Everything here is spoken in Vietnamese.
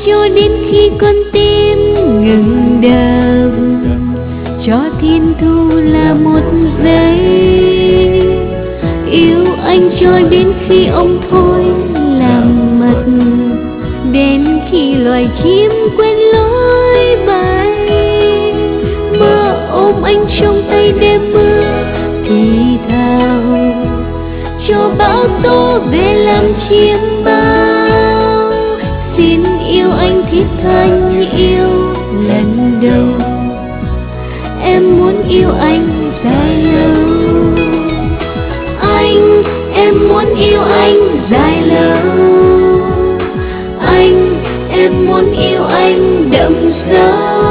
cho đến khi con tim ngừng đập, cho thiên thu là một giây. Yêu anh cho đến khi ông thôi làm mật, đến khi loài chim quên lối bay. Mơ ôm anh trong tay đêm mưa thì thào, cho bão tố về làm chiêm bao. Xin yêu anh thiết tha như yêu lần đầu, em muốn yêu anh dài lâu. Anh, em muốn yêu anh dài lâu. Anh, em muốn yêu anh đậm sâu.